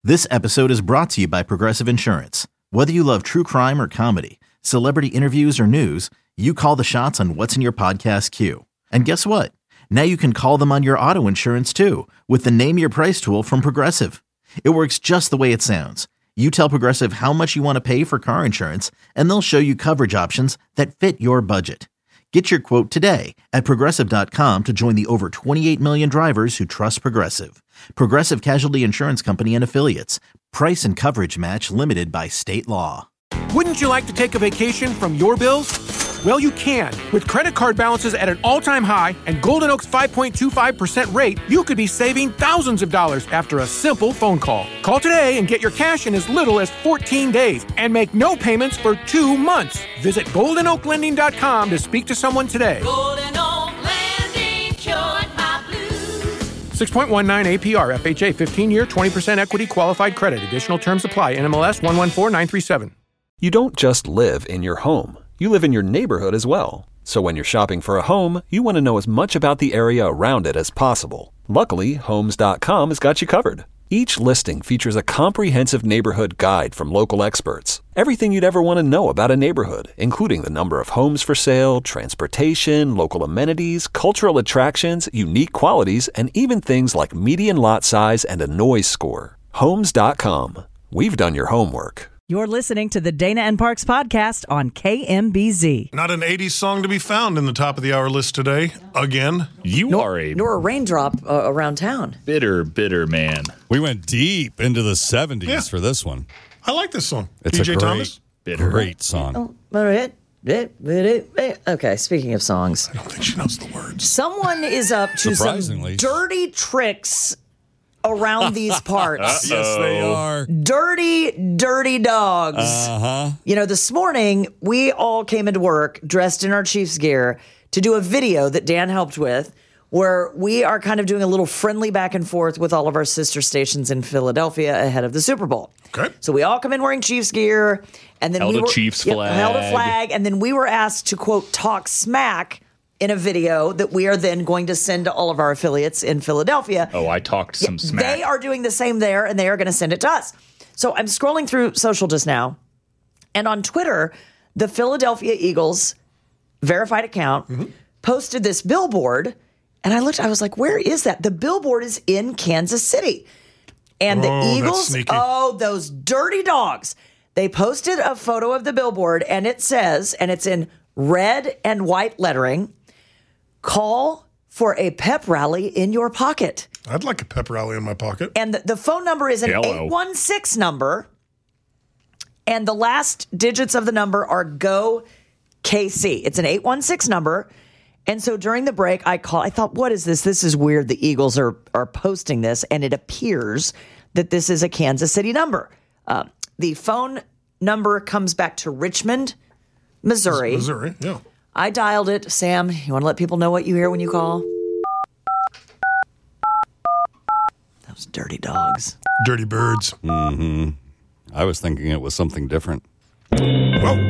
This episode is brought to you by Progressive Insurance. Whether you love true crime or comedy, celebrity interviews or news, you call the shots on what's in your podcast queue. And guess what? Now you can call them on your auto insurance too with the Name Your Price tool from Progressive. It works just the way it sounds. You tell Progressive how much you want to pay for car insurance, and they'll show you coverage options that fit your budget. Get your quote today at Progressive.com to join the over 28 million drivers who trust Progressive. Progressive Casualty Insurance Company and Affiliates. Price and coverage match limited by state law. Wouldn't you like to take a vacation from your bills? Well, you can. With credit card balances at an all-time high and Golden Oak's 5.25% rate, you could be saving thousands of dollars after a simple phone call. Call today and get your cash in as little as 14 days and make no payments for 2 months. Visit GoldenOakLending.com to speak to someone today. Golden Oak Lending cured my blues. 6.19 APR, FHA, 15-year, 20% equity qualified credit. Additional terms apply. NMLS 114937. You don't just live in your home. You live in your neighborhood as well. So when you're shopping for a home, you want to know as much about the area around it as possible. Luckily, Homes.com has got you covered. Each listing features a comprehensive neighborhood guide from local experts. Everything you'd ever want to know about a neighborhood, including the number of homes for sale, transportation, local amenities, cultural attractions, unique qualities, and even things like median lot size and a noise score. Homes.com. We've done your homework. You're listening to the Dana and Parks podcast on KMBZ. Not an 80s song to be found in the top of the hour list today. Again. Nor a raindrop around town. Bitter man. We went deep into the 70s for this one. I like this song. It's PJ a Thomas. great song. Okay, speaking of songs. I don't think she knows the words. Someone is up to some dirty tricks around these parts. Yes, they are. Dirty dogs. Uh-huh. You know, this morning, we all came into work dressed in our Chiefs gear to do a video that Dan helped with, where we are kind of doing a little friendly back and forth with all of our sister stations in Philadelphia ahead of the Super Bowl. Okay. So we all come in wearing Chiefs gear, and then held a Chiefs flag. Held a flag, and then we were asked to, quote, talk smack in a video that we are then going to send to all of our affiliates in Philadelphia. Oh, I talked some smack. They are doing the same there, and they are going to send it to us. So I'm scrolling through social just now, and on Twitter, the Philadelphia Eagles verified account posted this billboard, and I was like, where is that? The billboard is in Kansas City. And the Eagles, those dirty dogs. They posted a photo of the billboard, and it says, and it's in red and white lettering, call for a pep rally in your pocket. I'd like a pep rally in my pocket. And the phone number is an 816 number. And the last digits of the number are GO KC. It's an 816 number. And so during the break, I thought, what is this? This is weird. The Eagles are posting this, and it appears that this is a Kansas City number. The phone number comes back to Richmond, Missouri. Missouri, yeah. I dialed it. Sam, you want to let people know what you hear when you call? Those dirty dogs. Dirty birds. Mm-hmm. I was thinking it was something different. Whoa.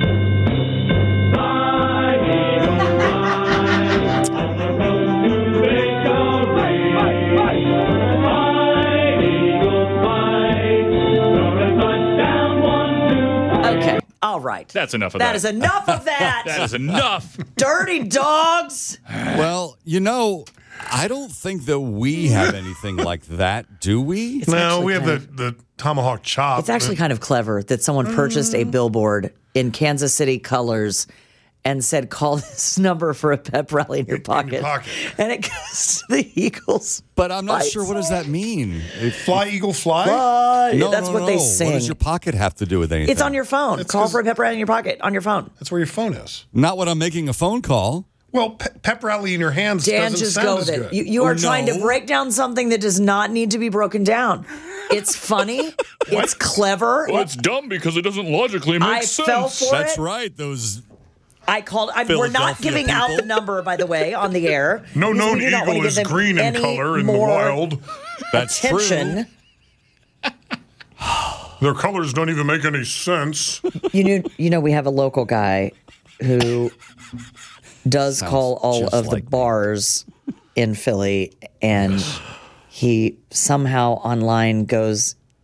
All right. That's enough of that. That is enough of that. That is enough. Dirty dogs. Well, I don't think that we have anything like that, do we? No, we have the tomahawk chop. It's actually kind of clever that someone purchased a billboard in Kansas City colors and said, call this number for a pep rally in your pocket. And it goes to the Eagles. But I'm not sure, what does that mean? Fly, Eagle, fly? No, That's what they sing. What does your pocket have to do with anything? It's on your phone. Call for a pep rally in your pocket, on your phone. That's where your phone is. Not when I'm making a phone call. Well, pep rally in your hands Dan, doesn't just sound go as with it. good. You are trying to break down something that does not need to be broken down. It's funny. It's clever. Well, it's dumb because it doesn't logically make sense. I fell for That's it. right. Those I called. We're not giving out the number, by the way, on the air. No known eagle is green in color in the wild. That's attention. True. Their colors don't even make any sense. You know, we have a local guy who does call all of the bars in Philly, and he somehow online goes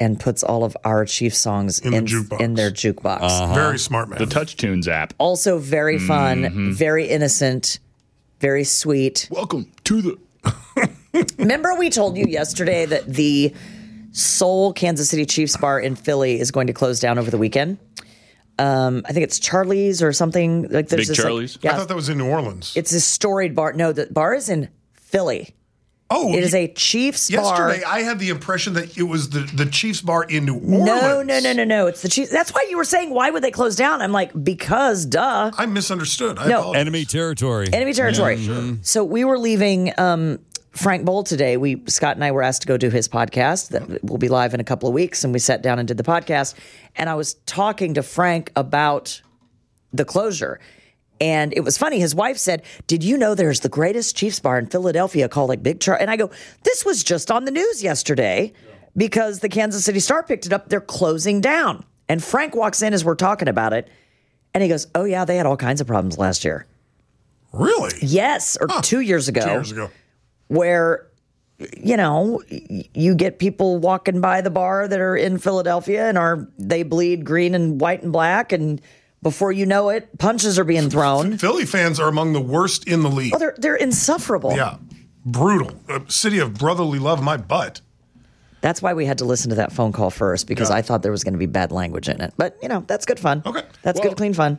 and puts all of our Chiefs songs In the jukebox. in their jukebox. Very smart man. The Touch Tunes app. Also very fun, very innocent, very sweet. Welcome to the. Remember we told you yesterday that the Soul Kansas City Chiefs bar in Philly is going to close down over the weekend? I think it's Charlie's or something. Like there's Big this, Charlie's? I thought that was in New Orleans. It's a storied bar. No, the bar is in Philly. Oh, It is a Chiefs bar. yesterday I had the impression that it was the Chiefs bar in New Orleans. No. It's the Chiefs. That's why you were saying, why would they close down? I'm like, because duh. I misunderstood. I No. apologize. Enemy territory. Enemy territory. So we were leaving Frank Bowl today. Scott and I were asked to go do his podcast that will be live in a couple of weeks, and we sat down and did the podcast. And I was talking to Frank about the closure. And it was funny. His wife said, "Did you know there's the greatest Chiefs bar in Philadelphia called like Big Charlie?" And I go, "This was just on the news yesterday because the Kansas City Star picked it up. They're closing down." And Frank walks in as we're talking about it, and he goes, "Oh yeah, they had all kinds of problems last year." Really? Yes, or 2 years ago. 2 years ago. Where, you know, you get people walking by the bar that are in Philadelphia and they bleed green and white and black, and before you know it, punches are being thrown. Philly fans are among the worst in the league. Oh, they're insufferable. Yeah. Brutal. A city of brotherly love, my butt. That's why we had to listen to that phone call first, because I thought there was going to be bad language in it. But, you know, that's good fun. Okay. That's Well- good, clean fun.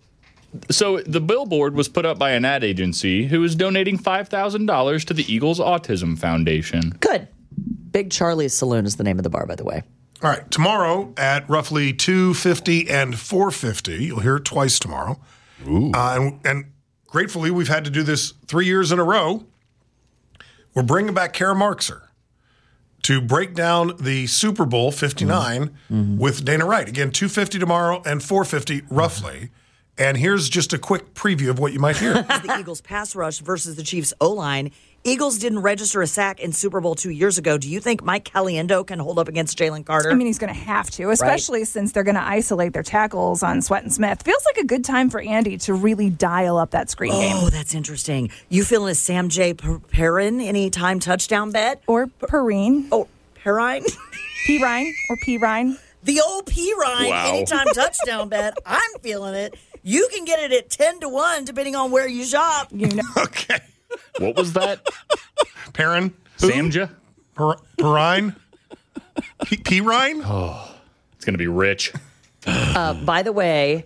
So the billboard was put up by an ad agency who is donating $5,000 to the Eagles Autism Foundation. Good. Big Charlie's Saloon is the name of the bar, by the way. All right. Tomorrow at roughly 2:50 and 4:50, you'll hear it twice tomorrow. Ooh. And gratefully, we've had to do this 3 years in a row. We're bringing back Kara Markser to break down the Super Bowl 59 with Dana Wright. Again, 2:50 tomorrow and 4:50 roughly. And here's just a quick preview of what you might hear. The Eagles pass rush versus the Chiefs O-line. Eagles didn't register a sack in Super Bowl 2 years ago. Do you think Mike Caliendo can hold up against Jalen Carter? I mean, he's going to have to, especially since they're going to isolate their tackles on Sweat and Smith. Feels like a good time for Andy to really dial up that screen game. Oh, that's interesting. You feeling a Sam J. Perrin anytime touchdown bet? Or Perrine. Oh, Perrine? P-Rine or P-Rine. The old Perrine Wow. anytime touchdown bet. I'm feeling it. You can get it at 10-1 depending on where you shop. You know. Okay. What was that? Perrin? Samja? Perrine? Perrine? Oh, it's going to be rich. By the way,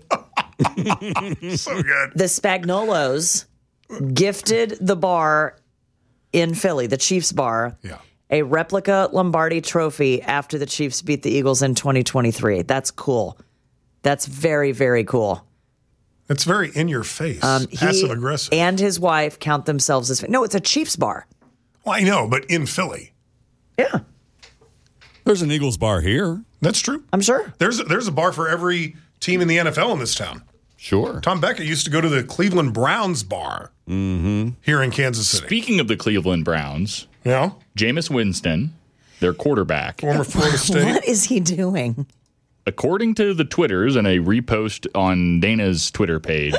So good. the Spagnolos gifted the bar in Philly, the Chiefs bar, Yeah. a replica Lombardi trophy after the Chiefs beat the Eagles in 2023. That's cool. That's very, very cool. It's very in your face, He passive aggressive. and his wife count themselves as... No, it's a Chiefs bar. Well, I know, but in Philly. Yeah, There's an Eagles bar here. That's true. I'm sure. There's a bar for every team in the NFL in this town. Sure. Tom Beckett used to go to the Cleveland Browns bar here in Kansas City. Speaking of the Cleveland Browns, You know, Jameis Winston, their quarterback, former Florida State. What is he doing? according to the Twitters and a repost on Dana's Twitter page,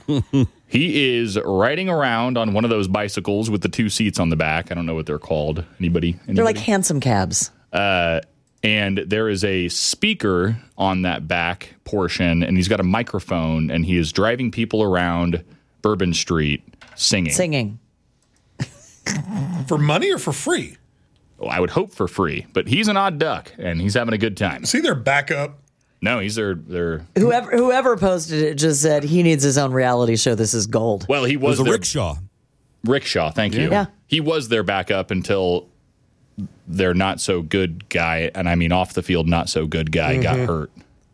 he is riding around on one of those bicycles with the two seats on the back. I don't know what they're called. Anybody? They're like hansom cabs. And there is a speaker on that back portion, and he's got a microphone, and he is driving people around Bourbon Street singing. Singing. For money or for free? Well, I would hope for free, but he's an odd duck, and he's having a good time. See their backup. No, he's their Whoever posted it just said he needs his own reality show. This is gold. well, he It was was a their rickshaw. rickshaw. Thank you. Yeah. He was their backup until their not so good guy, and I mean off the field not so good guy, got hurt.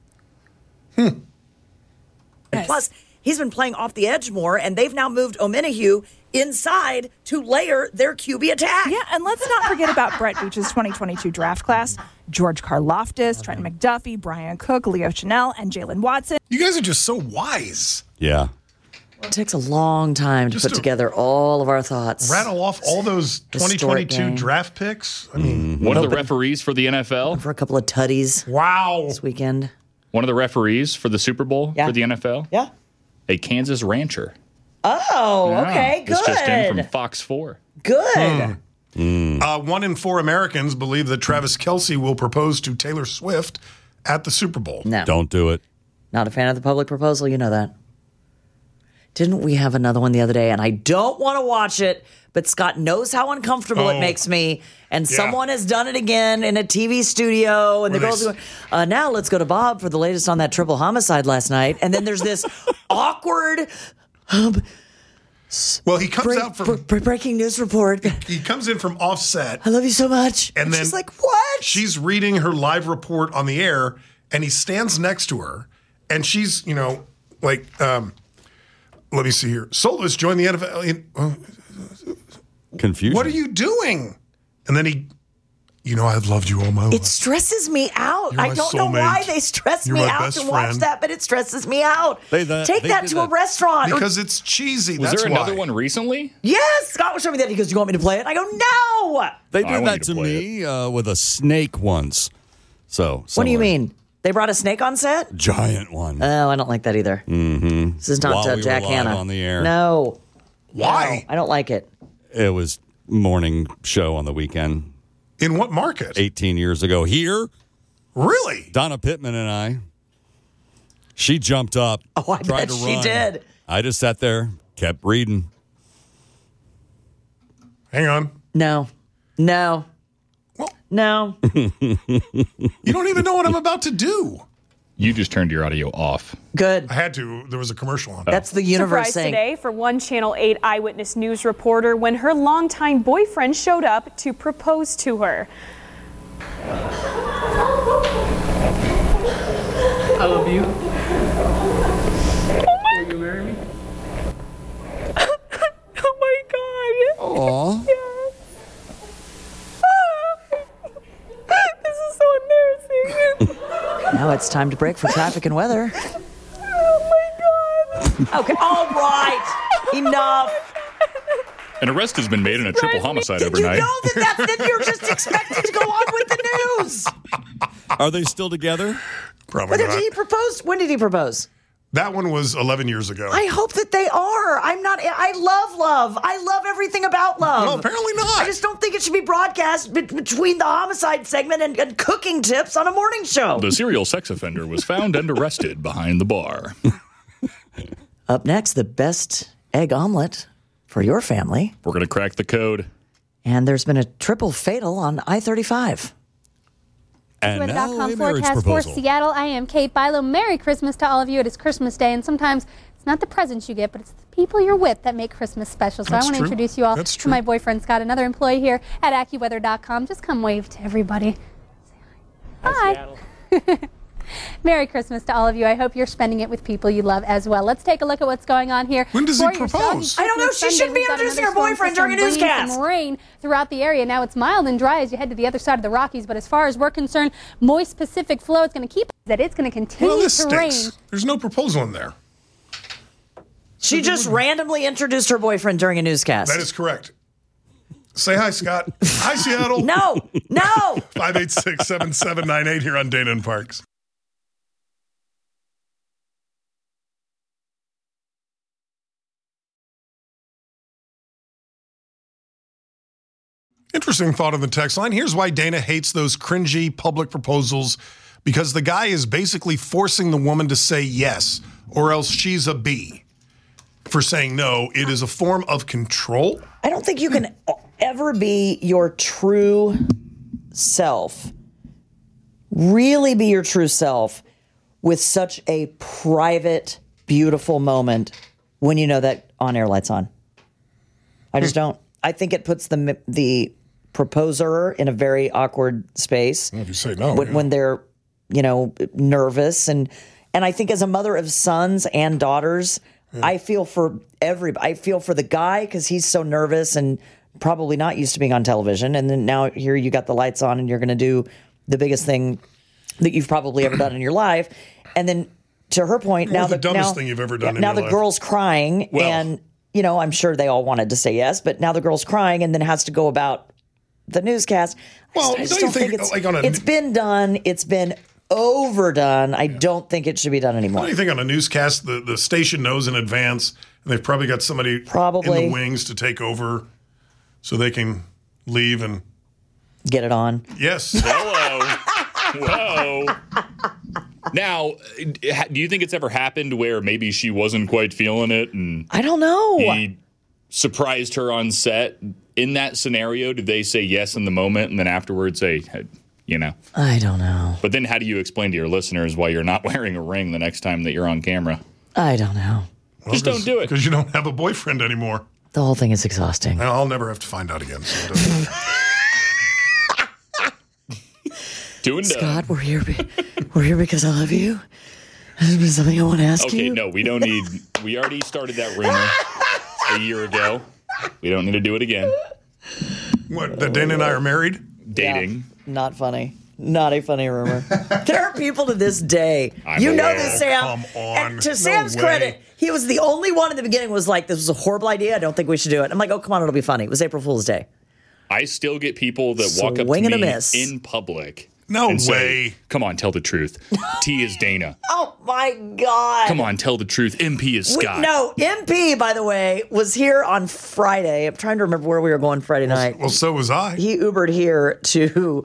And plus, he's been playing off the edge more, and they've now moved Omenihu inside to layer their QB attack. Yeah, and let's not forget about Brett Veach's 2022 draft class. George Karlaftis, Trent McDuffie, Brian Cook, Leo Chanel, and Jalen Watson. You guys are just so wise. Yeah. It takes a long time to Just put to together all of our thoughts. Rattle off all those Historic 2022 game. draft picks. I mean, One of the referees for the NFL, For a couple of tutties wow. this weekend. one of the referees for the Super Bowl Yeah. for the NFL, Yeah. a Kansas rancher. Oh, okay, This just in from good. Fox 4. Good. 1 in 4 Americans believe that Travis Kelce will propose to Taylor Swift at the Super Bowl. No. Don't do it. Not a fan of the public proposal. You know that. Didn't we have another one the other day? And I don't want to watch it, but Scott knows how uncomfortable it makes me. And someone has done it again in a TV studio. And the girls are going, now let's go to Bob for the latest on that triple homicide last night. And then there's this awkward... Well, he comes out from breaking news report. He comes in from offset. I love you so much. And then she's like, what? She's reading her live report on the air, and he stands next to her, and she's, like, let me see here. Soulless joined the NFL. Confusion. What are you doing? And then he, I've loved you all my life. It stresses me out. You're I my don't know soulmate. why they stress You're me my out best to watch friend. that, but it stresses me out. They Take that did to a restaurant. Because it's cheesy. Was That's there why. another one recently? Yes, Scott was showing me that. He goes, "You want me to play it?" And I go, "No." They I did want that you to to play me with a snake once. So What do you similar. mean? They brought a snake on set? Giant one. Oh, I don't like that either. Mm-hmm. This is not While we were Jack live Hanna on the air. No. Why? No, I don't like it. It was morning show on the weekend. In what market? 18 years ago. Here, Really? Donna Pittman and I. She jumped up. Oh, I tried bet to she run. did. I just sat there, kept reading. Hang on. No. No. Well- No. You don't even know what I'm about to do. You just turned your audio off. Good. I had to. There was a commercial on. That's the universe Surprise saying. today for one Channel 8 eyewitness news reporter when her longtime boyfriend showed up to propose to her. I love you. Will you marry me? Oh my God. Aw. This is so embarrassing. Now it's time to break for traffic and weather. Oh my God. Okay. All right. Enough. An arrest has been made in a triple homicide Did you overnight. know that then you're just expected to go on with the news? Are they still together? Probably Did not. he propose? When did he propose? That one was 11 years ago. I hope that they are. I love love. I love everything about love. Well, apparently not. I just don't think it should be broadcast between the homicide segment and cooking tips on a morning show. The serial sex offender was found and arrested behind the bar. Up next, the best egg omelet for your family. We're going to crack the code. And there's been a triple fatal on I-35. And now Weather.com a marriage forecast for proposal. Seattle. I am Kate Bilo. Merry Christmas to all of you. It is Christmas Day, and sometimes it's not the presents you get, but it's the people you're with that make Christmas special. So That's I want to true. introduce you all That's to true. my boyfriend, Scott, another employee here at AccuWeather.com. Just come wave to everybody. Say hi. Hi. Merry Christmas to all of you. I hope you're spending it with people you love as well. Let's take a look at what's going on here. When does he For your soggy propose? I don't know. Christmas She Sunday, shouldn't be we've got introducing another her boyfriend storm during a system bringing newscast. some rain throughout the area. Now it's mild and dry as you head to the other side of the Rockies, but as far as we're concerned, moist Pacific flow is going to keep that it's going to continue Well, this to stinks. rain. There's no proposal in there. She just randomly introduced her boyfriend during a newscast. That is correct. Say hi, Scott. Hi, Seattle. No. 586-7798 here on Dana and Parks. Interesting thought on the text line. Here's why Dana hates those cringy public proposals, because the guy is basically forcing the woman to say yes, or else she's a B for saying no. It is a form of control. I don't think you can ever be your true self, really be your true self with such a private, beautiful moment when you know that on-air light's on. I just don't. I think it puts the proposer in a very awkward space. If you say no. when they're, nervous. And I think as a mother of sons and daughters, I feel for everybody. I feel for the guy because he's so nervous and probably not used to being on television. And then now here you got the lights on and you're going to do the biggest thing that you've probably ever done in your life. And then to her point, Well, now the dumbest thing you've ever done in now your the life. girl's crying Well. and, I'm sure they all wanted to say yes, but now the girl's crying and then has to go about the newscast. Well, I just don't you think, it's, like, on a- it's been done. It's been overdone. I don't think it should be done anymore. What do you think on a newscast? The station knows in advance, and they've probably got somebody in Probably. the wings to take over so they can leave and get it on. Yes. Whoa. Now, do you think it's ever happened where maybe she wasn't quite feeling it and I don't know. He surprised her on set? In that scenario, did they say yes in the moment and then afterwards say, you know? I don't know. But then how do you explain to your listeners why you're not wearing a ring the next time that you're on camera? I don't know. Well, just don't do it. Because you don't have a boyfriend anymore. The whole thing is exhausting. I'll never have to find out again. So it doesn't- Scott, we're here because I love you. There's been something I want to ask you. Okay, no, we don't need. We already started that rumor a year ago. We don't need to do it again. What? That Dana and I are married? Dating. Yeah, not funny. Not a funny rumor. There are people to this day. I'm you know aware. this, Sam. Come on. And to No Sam's way. credit, he was the only one in the beginning was like, this was a horrible idea. I don't think we should do it. I'm like, oh, come on, it'll be funny. It was April Fool's Day. I still get people that walk up Swing to and a me miss. in public. No and say, way. Come on, tell the truth. T is Dana. Oh, my God. Come on, tell the truth. MP is Scott. No, MP, by the way, was here on Friday. I'm trying to remember where we were going Friday night. Well, so was I. He Ubered here to...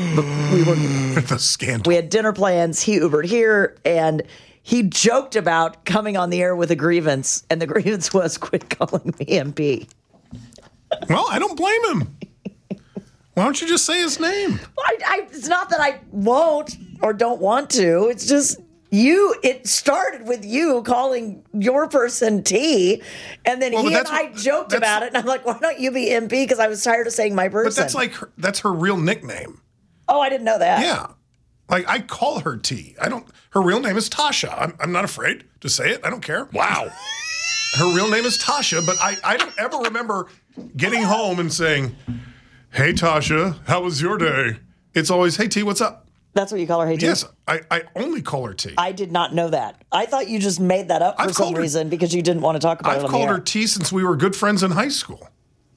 The scandal. We had dinner plans. He Ubered here, and he joked about coming on the air with a grievance, and the grievance was quit calling me MP. Well, I don't blame him. Why don't you just say his name? It's not that I won't or don't want to. It's just it started with you calling your person T, and then he and I joked about it, and I'm like, why don't you be MP? Because I was tired of saying my person. But that's her real nickname. Oh, I didn't know that. Yeah. Like, I call her T. Her real name is Tasha. I'm not afraid to say it. I don't care. Wow. Her real name is Tasha, but I don't ever remember getting home and saying, hey, Tasha, how was your day? It's always, hey, T, what's up? That's what you call her, hey, T? Yes, I only call her T. I did not know that. I thought you just made that up for some reason because you didn't want to talk about it on I've the called air. her T since we were good friends in high school.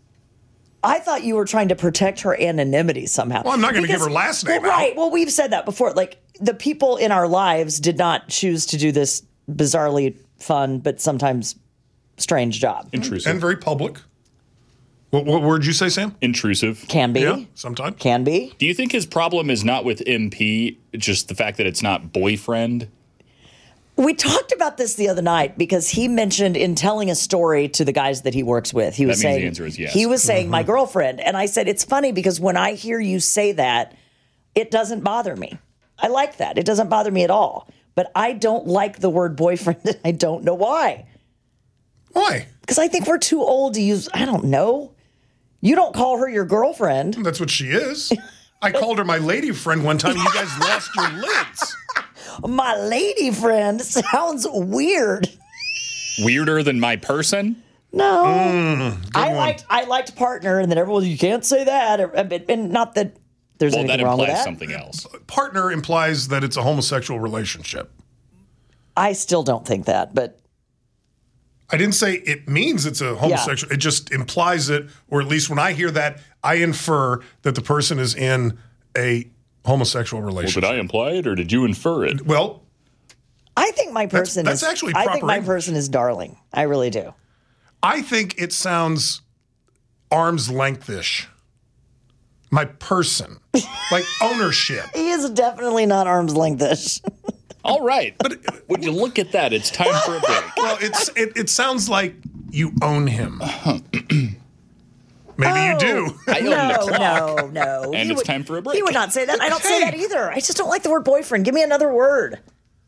I thought you were trying to protect her anonymity somehow. Well, I'm not going to give her last name Well, right. Well, we've said that before. Like, the people in our lives did not choose to do this bizarrely fun, but sometimes strange job. Intrusive. And very public. What word did you say, Sam? Intrusive. Can be. Yeah, sometimes. Can be. Do you think his problem is not with MP, just the fact that it's not boyfriend? We talked about this the other night because he mentioned in telling a story to the guys that he works with, he was That means saying the answer is yes. He was saying my girlfriend, and I said it's funny because when I hear you say that, it doesn't bother me. I like that. It doesn't bother me at all. But I don't like the word boyfriend, and I don't know why. Why? Because I think we're too old to use. I don't know. You don't call her your girlfriend. That's what she is. I called her my lady friend one time, and you guys lost your lids. My lady friend sounds weird. Weirder than my person? No. I liked partner, and then everyone, you can't say that. And not that there's anything wrong with that. Well, that implies something else. Partner implies that it's a homosexual relationship. I still don't think that, but I didn't say it means it's a homosexual. It just implies it, or at least when I hear that, I infer that the person is in a homosexual relationship. Well, did I imply it, or did you infer it? Well, I think my person that's is actually I proper think my English. person is darling. I really do. I think it sounds arm's length-ish. My person. Like ownership. He is definitely not arm's length-ish. All right. But would you look at that? It's time for a break. Well, it sounds like you own him. Maybe you do. I own the clock. No. And it's time for a break. He would not say that. I don't say that either. I just don't like the word boyfriend. Give me another word.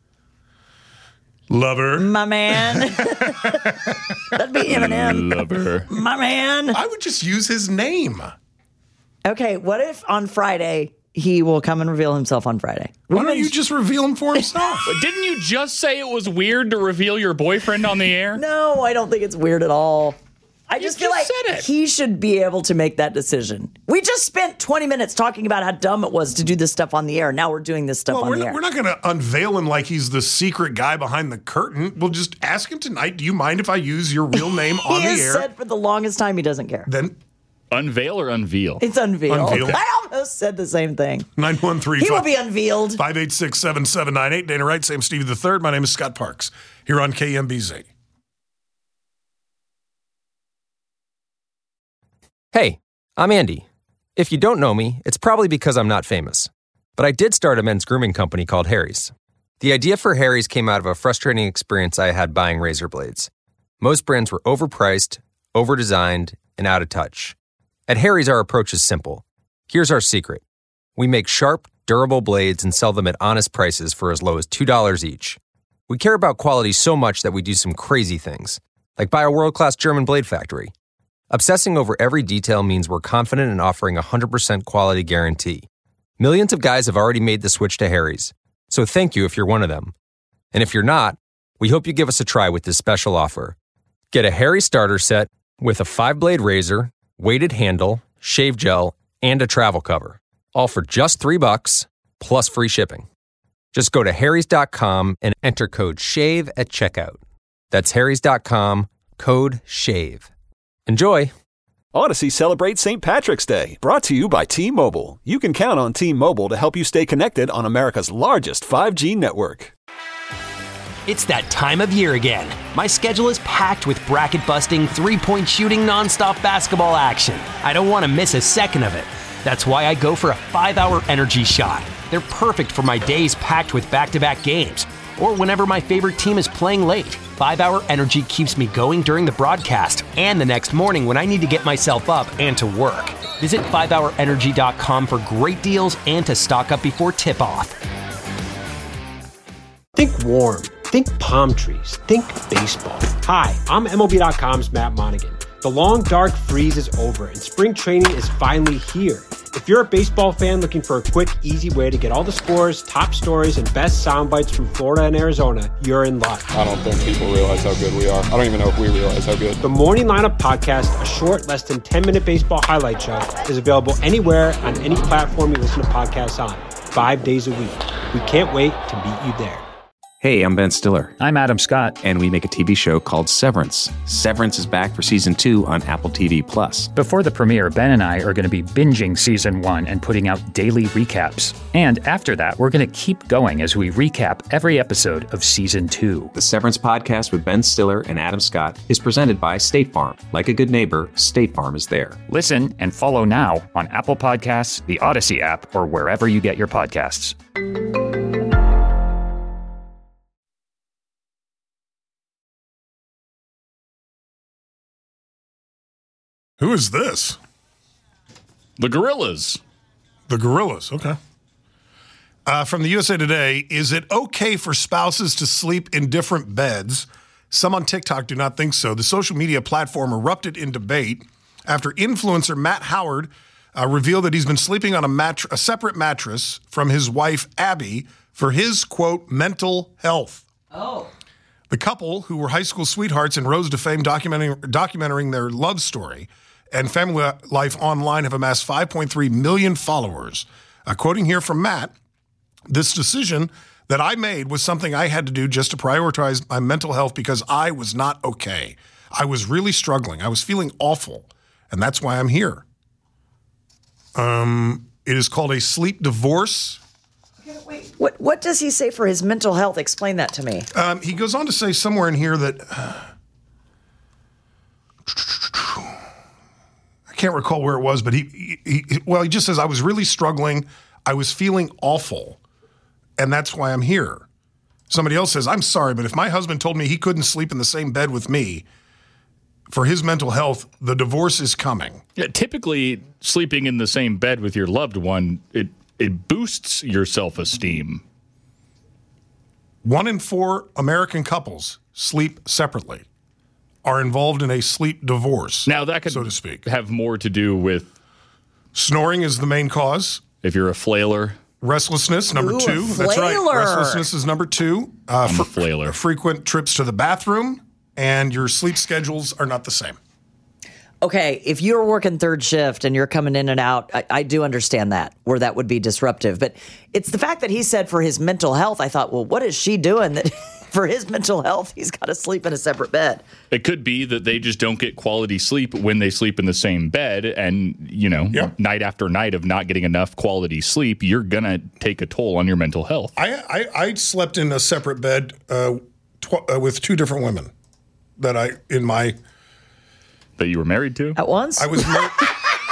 Lover. My man. That'd be Eminem. Lover. My man. I would just use his name. Okay, what if on Friday he will come and reveal himself on Friday? Why don't you just reveal him for himself? Didn't you just say it was weird to reveal your boyfriend on the air? No, I don't think it's weird at all. I just feel like said it. he should be able to make that decision. We just spent 20 minutes talking about how dumb it was to do this stuff on the air. Now we're doing this stuff on the air. We're not going to unveil him like he's the secret guy behind the curtain. We'll just ask him tonight, do you mind if I use your real name on He the has air? said for the longest time he doesn't care. Then Unveil or unveil? It's unveiled. Unveil. I almost said the same thing. 913 He will be unveiled. 586-7798. Dana Wright, Sam Stevie III. My name is Scott Parks here on KMBZ. Hey, I'm Andy, If you don't know me, it's probably because I'm not famous. But I did start a men's grooming company called Harry's. The idea for Harry's came out of a frustrating experience I had buying razor blades. Most brands were overpriced, overdesigned, and out of touch. At Harry's, our approach is simple. Here's our secret. We make sharp, durable blades and sell them at honest prices for as low as $2 each. We care about quality so much that we do some crazy things, like buy a world-class German blade factory. Obsessing over every detail means we're confident in offering a 100% quality guarantee. Millions of guys have already made the switch to Harry's, so thank you if you're one of them. And if you're not, we hope you give us a try with this special offer. Get a Harry's starter set with a 5-blade razor, weighted handle, shave gel, and a travel cover, all for just $3 plus free shipping. Just go to harrys.com and enter code SHAVE at checkout. That's harrys.com, code SHAVE. Enjoy! Odyssey celebrates St. Patrick's Day, brought to you by T-Mobile. You can count on T-Mobile to help you stay connected on America's largest 5G network. It's that time of year again. My schedule is packed with bracket-busting, three-point shooting, nonstop basketball action. I don't want to miss a second of it. That's why I go for a 5-hour energy shot. They're perfect for my days packed with back-to-back games, or whenever my favorite team is playing late. 5-hour energy keeps me going during the broadcast and the next morning when I need to get myself up and to work. Visit 5hourenergy.com for great deals and to stock up before tip-off. Think warm. Think palm trees. Think baseball. Hi, I'm MLB.com's Matt Monaghan. The long, dark freeze is over, and spring training is finally here. If you're a baseball fan looking for a quick, easy way to get all the scores, top stories, and best sound bites from Florida and Arizona, you're in luck. I don't think people realize how good we are. I don't even know if we realize how good. The Morning Lineup Podcast, a short, less than 10-minute baseball highlight show, is available anywhere on any platform you listen to podcasts on, 5 days a week. We can't wait to meet you there. Hey, I'm Ben Stiller. I'm Adam Scott. And we make a TV show called Severance. Severance is back for season 2 on Apple TV+. Before the premiere, Ben and I are going to be binging season 1 and putting out daily recaps. And after that, we're going to keep going as we recap every episode of season 2. The Severance podcast with Ben Stiller and Adam Scott is presented by State Farm. Like a good neighbor, State Farm is there. Listen and follow now on Apple Podcasts, the Odyssey app, or wherever you get your podcasts. Who is this? The Gorillas. The Gorillas, okay. From the USA Today, is it okay for spouses to sleep in different beds? Some on TikTok do not think so. The social media platform erupted in debate after influencer Matt Howard revealed that he's been sleeping on a separate mattress from his wife, Abby, for his, quote, mental health. Oh. The couple, who were high school sweethearts and rose to fame documenting their love story, and family life online, have amassed 5.3 million followers. Quoting here from Matt, this decision that I made was something I had to do just to prioritize my mental health because I was not okay. I was really struggling. I was feeling awful, and that's why I'm here. It is called a sleep divorce. Wait, what does he say for his mental health? Explain that to me. He goes on to say somewhere in here that I can't recall where it was, but he just says, I was really struggling. I was feeling awful, and that's why I'm here. Somebody else says, I'm sorry, but if my husband told me he couldn't sleep in the same bed with me for his mental health, the divorce is coming. Yeah, typically, sleeping in the same bed with your loved one, it boosts your self-esteem. 1 in 4 American couples sleep separately, are involved in a sleep divorce. Now, that could, so to speak, have more to do with snoring is the main cause. If you're a flailer. Restlessness, number 2. That's right. Restlessness is number 2. I'm a flailer. Frequent trips to the bathroom, and your sleep schedules are not the same. Okay, if you're working third shift and you're coming in and out, I do understand that, where that would be disruptive. But it's the fact that he said for his mental health, I thought, well, what is she doing that for his mental health, he's got to sleep in a separate bed? It could be that they just don't get quality sleep when they sleep in the same bed. And, night after night of not getting enough quality sleep, you're going to take a toll on your mental health. I slept in a separate bed with 2 different women that you were married to? At once? I was married.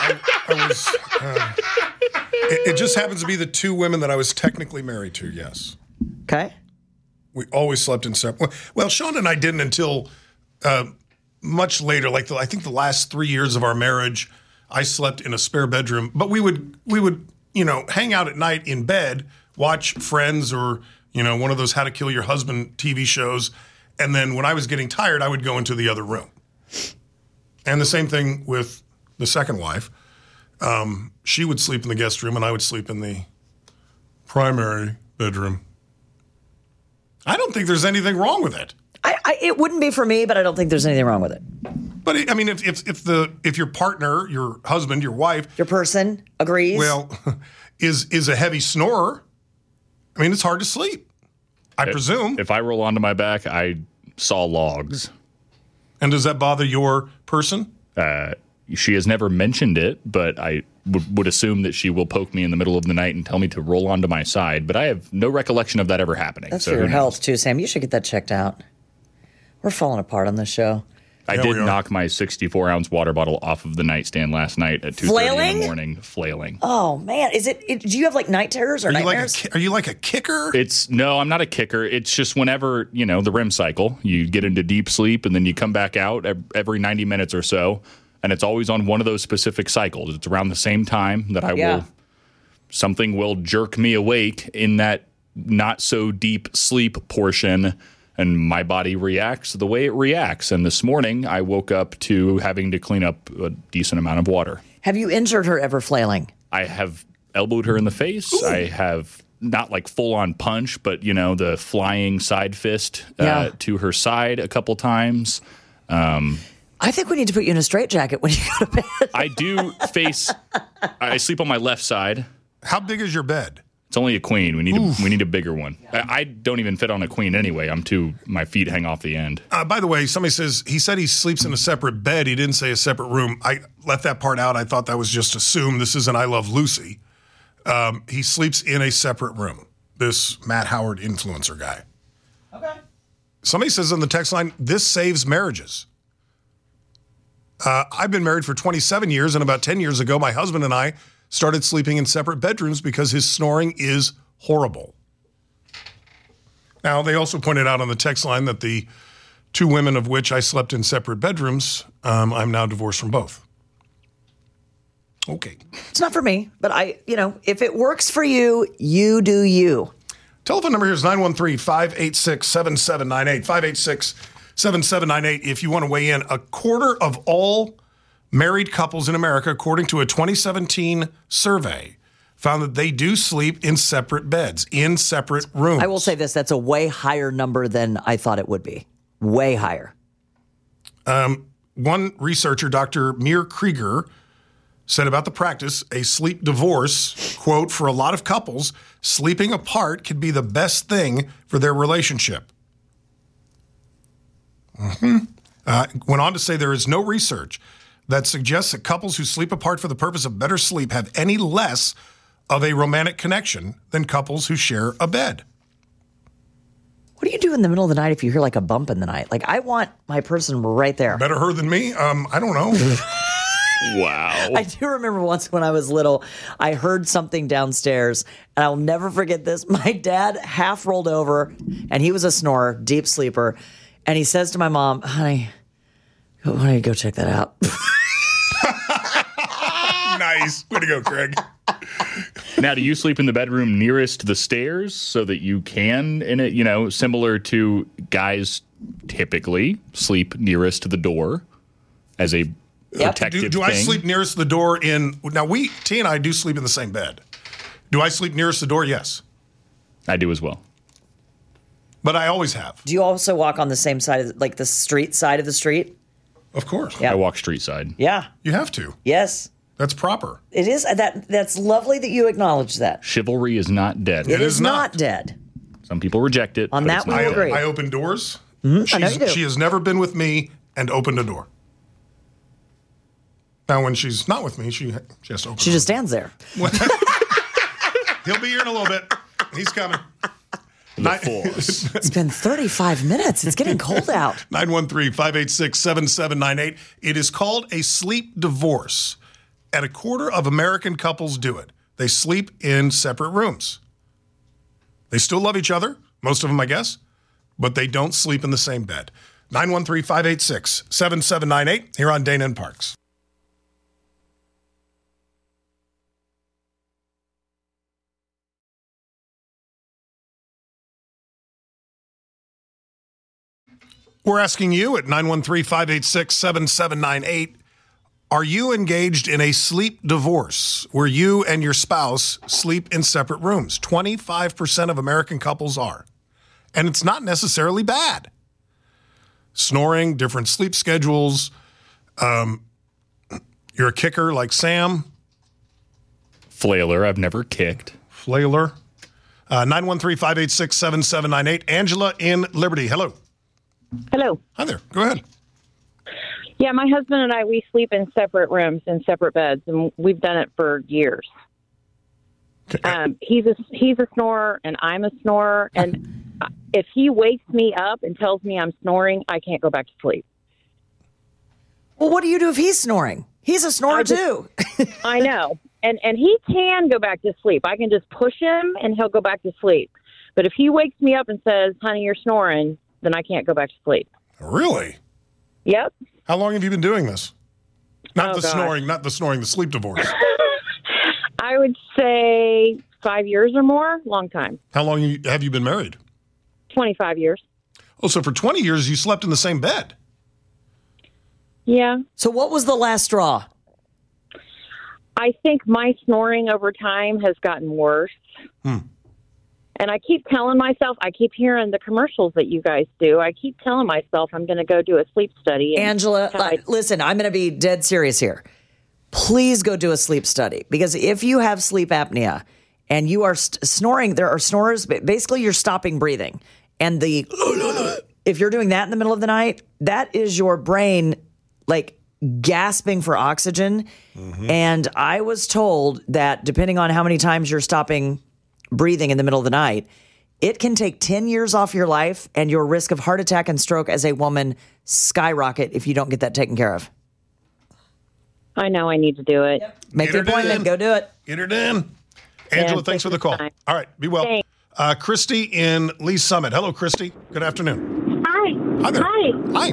It just happens to be the two women that I was technically married to, yes. Okay. We always slept in separate. Well, Sean and I didn't until much later. I think the last 3 years of our marriage, I slept in a spare bedroom. But we would hang out at night in bed, watch Friends or one of those How to Kill Your Husband TV shows, and then when I was getting tired, I would go into the other room. And the same thing with the second wife. She would sleep in the guest room, and I would sleep in the primary bedroom. I don't think there's anything wrong with it. It wouldn't be for me, but I don't think there's anything wrong with it. But if your partner, your husband, your wife, your person agrees, is a heavy snorer, I mean, it's hard to sleep. I presume. If I roll onto my back, I saw logs. And does that bother your person? She has never mentioned it, but I would assume that she will poke me in the middle of the night and tell me to roll onto my side. But I have no recollection of that ever happening. That's for your health, too, Sam. You should get that checked out. We're falling apart on this show. I did knock my 64-ounce water bottle off of the nightstand last night at 2:30 in the morning, flailing. Oh, man. Do you have, night terrors or nightmares? Are you like a kicker? No, I'm not a kicker. It's just whenever, the REM cycle, you get into deep sleep and then you come back out every 90 minutes or so, and it's always on one of those specific cycles. It's around the same time that something will jerk me awake in that not so deep sleep portion, and my body reacts the way it reacts. And this morning, I woke up to having to clean up a decent amount of water. Have you injured her ever flailing? I have elbowed her in the face. Ooh. I have not full-on punch, but, the flying side fist to her side a couple times. I think we need to put you in a straitjacket when you go to bed. I sleep on my left side. How big is your bed? It's only a queen. We need a bigger one. I don't even fit on a queen anyway. My feet hang off the end. By the way, somebody says he said he sleeps in a separate bed. He didn't say a separate room. I left that part out. I thought that was just assumed. This isn't I Love Lucy. He sleeps in a separate room. This Matt Howard influencer guy. Okay. Somebody says on the text line, this saves marriages. I've been married for 27 years, and about 10 years ago, my husband and I started sleeping in separate bedrooms because his snoring is horrible. Now, they also pointed out on the text line that the two women of which I slept in separate bedrooms, I'm now divorced from both. Okay. It's not for me, but if it works for you, you do you. Telephone number here is 913-586-7798. 586-7798 if you want to weigh in. A quarter of all married couples in America, according to a 2017 survey, found that they do sleep in separate beds, in separate rooms. I will say this, that's a way higher number than I thought it would be. Way higher. One researcher, Dr. Mir Krieger, said about the practice, a sleep divorce, quote, for a lot of couples, sleeping apart can be the best thing for their relationship. Went on to say there is no research that suggests that couples who sleep apart for the purpose of better sleep have any less of a romantic connection than couples who share a bed. What do you do in the middle of the night if you hear a bump in the night? I want my person right there. Better her than me? I don't know. Wow. I do remember once when I was little, I heard something downstairs, and I'll never forget this. My dad half rolled over, and he was a snorer, deep sleeper, and he says to my mom, honey, why don't you go check that out? Nice. Way to go, Craig. Now, do you sleep in the bedroom nearest the stairs so that you can, similar to guys typically sleep nearest to the door as a protective thing? Do I sleep nearest the door now T and I do sleep in the same bed. Do I sleep nearest the door? Yes. I do as well. But I always have. Do you also walk on the same side of the street side of the street? Of course. Yeah. I walk street side. Yeah. You have to. Yes. That's proper. It is. That's lovely that you acknowledge that. Chivalry is not dead. It is not dead. Some people reject it. On that, we agree. I open doors. Mm-hmm. I know you do. She has never been with me and opened a door. Now, when she's not with me, she has to open. She just stands there. He'll be here in a little bit. He's coming. It's been 35 minutes. It's getting cold out. 913-586-7798. It is called a sleep divorce. and a quarter of American couples do it. They sleep in separate rooms. They still love each other, most of them, I guess, but they don't sleep in the same bed. 913-586-7798 here on Dana and Parks. We're asking you at 913-586-7798, are you engaged in a sleep divorce where you and your spouse sleep in separate rooms? 25% of American couples are. And it's not necessarily bad. Snoring, different sleep schedules. You're a kicker like Sam. Flailer, I've never kicked. Flailer. 913-586-7798. Angela in Liberty. Hello. Hello. Hi there. Go ahead. Yeah, my husband and I, we sleep in separate rooms, in separate beds, and we've done it for years. He's a snorer, and I'm a snorer, and if he wakes me up and tells me I'm snoring, I can't go back to sleep. Well, what do you do if he's snoring? He's a snorer, too. I know. And he can go back to sleep. I can just push him, and he'll go back to sleep. But if he wakes me up and says, honey, you're snoring, then I can't go back to sleep. Really? Yep. How long have you been doing this? Not the gosh. snoring, the sleep divorce. I would say 5 years or more. Long time. How long have you been married? 25 years. Oh, so for 20 years you slept in the same bed. Yeah. So what was the last straw? I think my snoring over time has gotten worse. And I keep telling myself, I keep hearing the commercials that you guys do. I keep telling myself I'm going to go do a sleep study. Angela, listen, I'm going to be dead serious here. Please go do a sleep study, because if you have sleep apnea and you are snoring, there are snorers, but basically you're stopping breathing. And if you're doing that in the middle of the night, that is your brain like gasping for oxygen. And I was told that depending on how many times you're stopping breathing in the middle of the night, it can take 10 years off your life, and your risk of heart attack and stroke as a woman skyrocket if you don't get that taken care of. I know I need to do it. Make the appointment. Go do it. Get her in. Angela, thanks for the call. All right, be well. Christy in Lee Summit. Hello, Christy. Good afternoon. Hi. Hi there. Hi. Hi.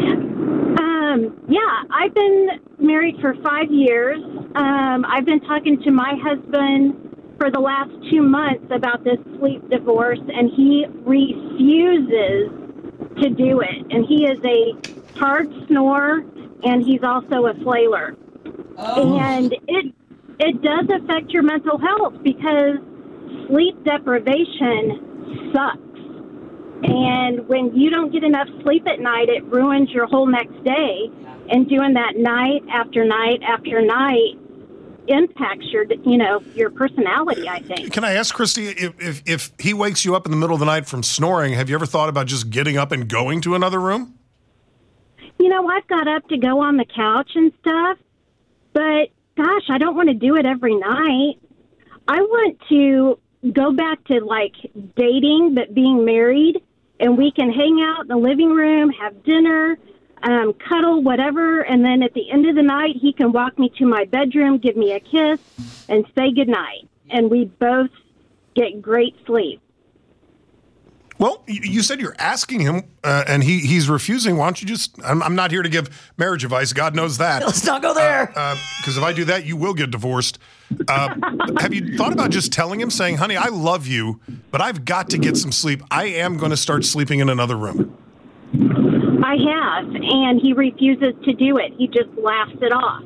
Yeah, I've been married for 5 years. I've been talking to my husband for the last 2 months about this sleep divorce, and he refuses to do it. And he is a hard snorer, and he's also a flailer. And it does affect your mental health, because sleep deprivation sucks. And when you don't get enough sleep at night, it ruins your whole next day. And doing that night after night after night impacts your personality, I think. Can I ask, Christy, if he wakes you up in the middle of the night from snoring, have you ever thought about just getting up and going to another room? I've got up to go on the couch and stuff, but gosh, I don't want to do it every night. I want to go back to like dating, but being married, and we can hang out in the living room, have dinner, cuddle, whatever, and then at the end of the night, he can walk me to my bedroom, give me a kiss, and say goodnight. And we both get great sleep. Well, you said you're asking him, and he's refusing. Why don't you just... I'm not here to give marriage advice. God knows that. Let's not go there. Because if I do that, you will get divorced. Have you thought about just telling him, saying, honey, I love you, but I've got to get some sleep. I am going to start sleeping in another room. I have, and he refuses to do it. He just laughs it off.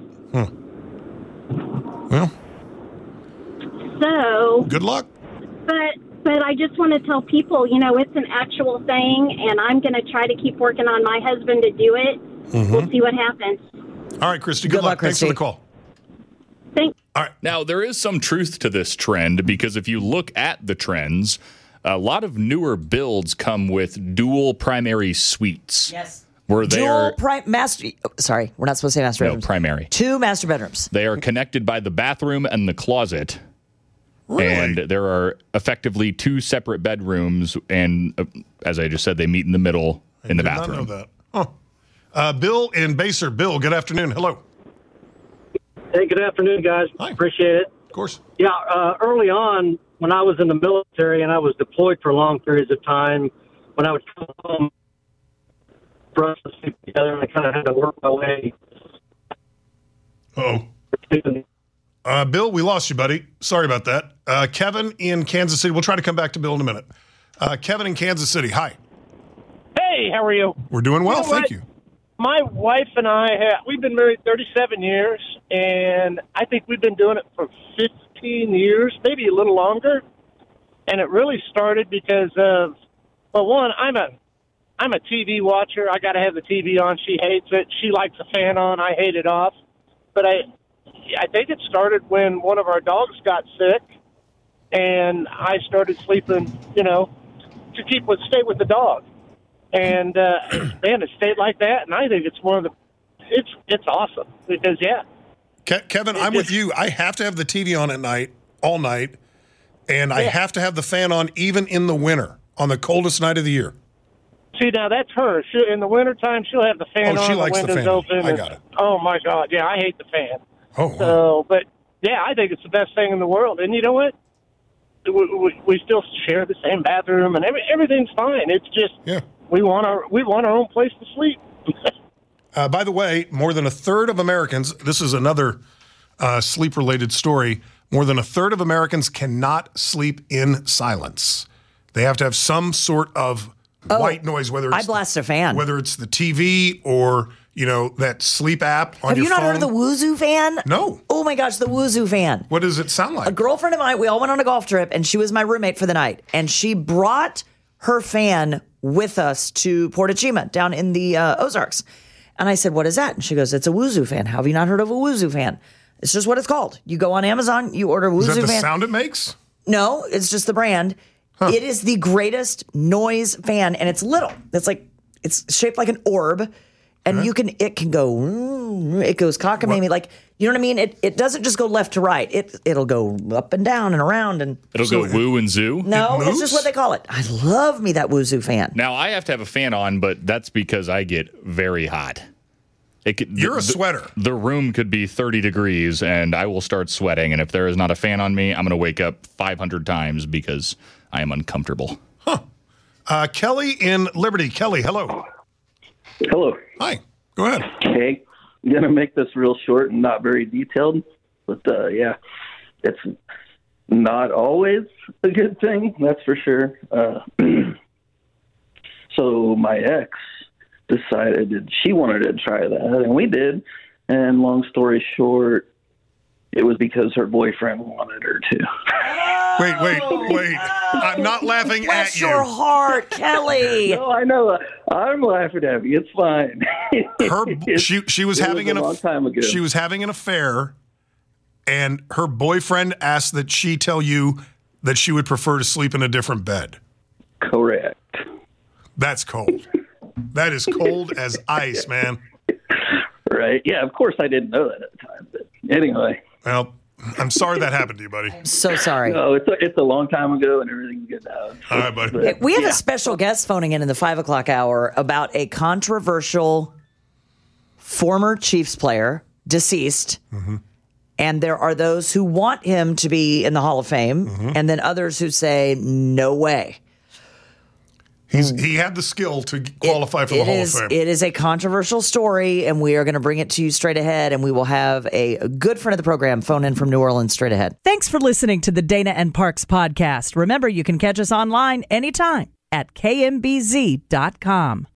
Well, so good luck. But I just want to tell people, it's an actual thing, and I'm going to try to keep working on my husband to do it. We'll see what happens. All right, Christy, good luck. Thanks for the call. Thanks. All right. Now, there is some truth to this trend, because if you look at the trends, a lot of newer builds come with dual primary suites. Yes. Where they are master. Sorry, we're not supposed to say master bedrooms. No, primary. 2 master bedrooms. They are connected by the bathroom and the closet. Really? And there are effectively 2 separate bedrooms, and as I just said, they meet in the middle in the bathroom. I did not know that. Bill in Baser. Bill, good afternoon. Hello. Hey, good afternoon, guys. Hi. Appreciate it. Of course. Yeah, early on, when I was in the military and I was deployed for long periods of time, when I would come home, for us to sleep together, and I kind of had to work my way. Bill, we lost you, buddy. Sorry about that. Kevin in Kansas City. We'll try to come back to Bill in a minute. Kevin in Kansas City. Hi. Hey, how are you? We're doing well, You know thank what? you. My wife and I, we've been married 37 years, and I think we've been doing it for 15 years, maybe a little longer. And it really started because of, well, one, I'm a TV watcher. I got to have the TV on. She hates it. She likes the fan on. I hate it off. But I think it started when one of our dogs got sick, and I started sleeping, to stay with the dog. And man, it stayed like that, and I think it's it's awesome because Kevin, I'm with you. I have to have the TV on at night, all night, and I have to have the fan on even in the winter, on the coldest night of the year. See, now that's her. In the wintertime, she'll have the fan on, she likes the the windows fan. open. I got it. Oh my God, yeah, I hate the fan. Oh, wow. So, but yeah, I think it's the best thing in the world. And you know what? We still share the same bathroom, and everything's fine. It's just we want our own place to sleep. By the way, more than a third of Americans, this is another sleep-related story, more than a third of Americans cannot sleep in silence. They have to have some sort of white noise, whether it's I blast a fan. Whether it's the TV or, that sleep app on Have your you not phone. heard of the Woozu fan? No. Oh my gosh, the Woozu fan. What does it sound like? A girlfriend of mine, we all went on a golf trip, and she was my roommate for the night. And she brought her fan with us to Portachima down in the Ozarks. And I said, what is that? And she goes, it's a Woozu fan. How have you not heard of a Woozu fan? It's just what it's called. You go on Amazon, you order a Woozu fan. Is that the sound it makes? No, it's just the brand. Huh. It is the greatest noise fan, and it's little. It's shaped like an orb, and it can go, it goes cockamamie, like, you know what I mean? It doesn't just go left to right. It'll go up and down and around, and it'll go woo and zoo. No, it's just what they call it. I love me that Woozu fan. Now I have to have a fan on, but that's because I get very hot. You're a sweater. The room could be 30 degrees, and I will start sweating. And if there is not a fan on me, I'm going to wake up 500 times because I am uncomfortable. Kelly in Liberty. Kelly, hello. Hello. Hi. Go ahead. Okay. I'm going to make this real short and not very detailed. But, it's not always a good thing. That's for sure. So my ex decided she wanted to try that, and we did. And long story short, it was because her boyfriend wanted her to. Wait. I'm not laughing at you. Bless your heart, Kelly. No, I know. I'm laughing at you. It's fine. She was having a long time ago. She was having an affair, and her boyfriend asked that she tell you that she would prefer to sleep in a different bed. Correct. That's cold. That is cold as ice, man. Right. Yeah, of course I didn't know that at the time. But anyway. Well, I'm sorry that happened to you, buddy. So sorry. No, it's a long time ago, and everything's good now. All right, buddy. We have a special guest phoning in the 5 o'clock hour about a controversial former Chiefs player, deceased. Mm-hmm. And there are those who want him to be in the Hall of Fame, and then others who say, no way. He had the skill to qualify for the Hall of Fame. It is a controversial story, and we are going to bring it to you straight ahead, and we will have a good friend of the program phone in from New Orleans straight ahead. Thanks for listening to the Dana and Parks podcast. Remember, you can catch us online anytime at kmbz.com.